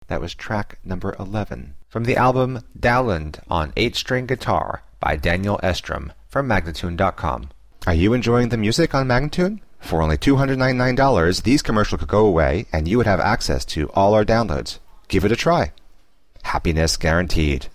That was track number 11 from the album Dowland on 8-string guitar by Daniel Estrom from Magnatune.com. Are you enjoying the music on Magnatune? For only $299, these commercials could go away and you would have access to all our downloads. Give it a try. Happiness guaranteed.